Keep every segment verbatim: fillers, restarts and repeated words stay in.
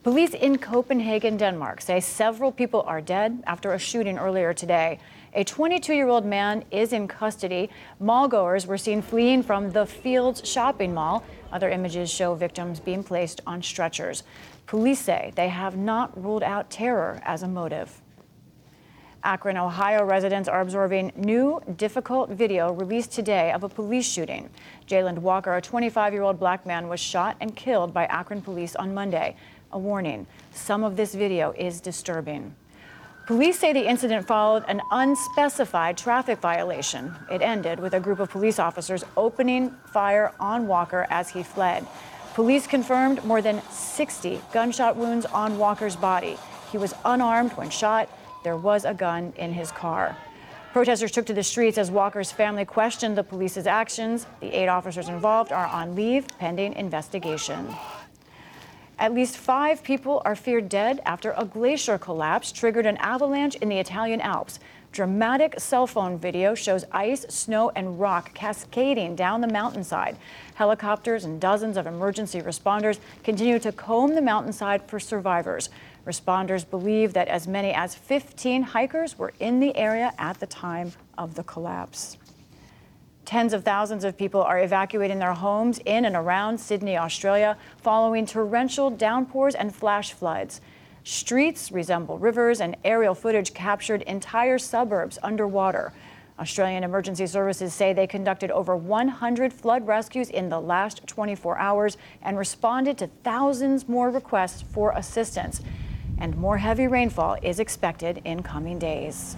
Police in Copenhagen, Denmark, say several people are dead after a shooting earlier today. A twenty-two-year-old man is in custody. Mallgoers were seen fleeing from the Fields shopping mall. Other images show victims being placed on stretchers. Police say they have not ruled out terror as a motive. Akron, Ohio residents are absorbing new, difficult video released today of a police shooting. Jayland Walker, a twenty-five-year-old black man, was shot and killed by Akron police on Monday. A warning, some of this video is disturbing. Police say the incident followed an unspecified traffic violation. It ended with a group of police officers opening fire on Walker as he fled. Police confirmed more than sixty gunshot wounds on Walker's body. He was unarmed when shot. There was a gun in his car. Protesters took to the streets as Walker's family questioned the police's actions. The eight officers involved are on leave pending investigation. At least five people are feared dead after a glacier collapse triggered an avalanche in the Italian Alps. Dramatic cell phone video shows ice, snow, and rock cascading down the mountainside. Helicopters and dozens of emergency responders continue to comb the mountainside for survivors. Responders believe that as many as fifteen hikers were in the area at the time of the collapse. Tens of thousands of people are evacuating their homes in and around Sydney, Australia, following torrential downpours and flash floods. Streets resemble rivers, and aerial footage captured entire suburbs underwater. Australian emergency services say they conducted over one hundred flood rescues in the last twenty-four hours and responded to thousands more requests for assistance. And more heavy rainfall is expected in coming days.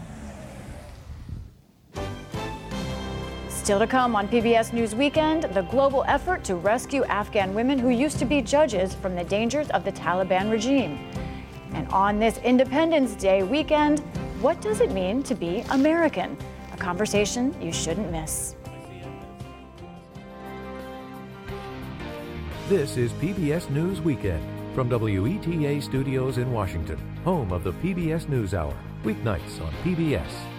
Still to come on P B S News Weekend, the global effort to rescue Afghan women who used to be judges from the dangers of the Taliban regime. And on this Independence Day weekend, what does it mean to be American? A conversation you shouldn't miss. This is P B S News Weekend from W E T A Studios in Washington, home of the P B S NewsHour, weeknights on P B S.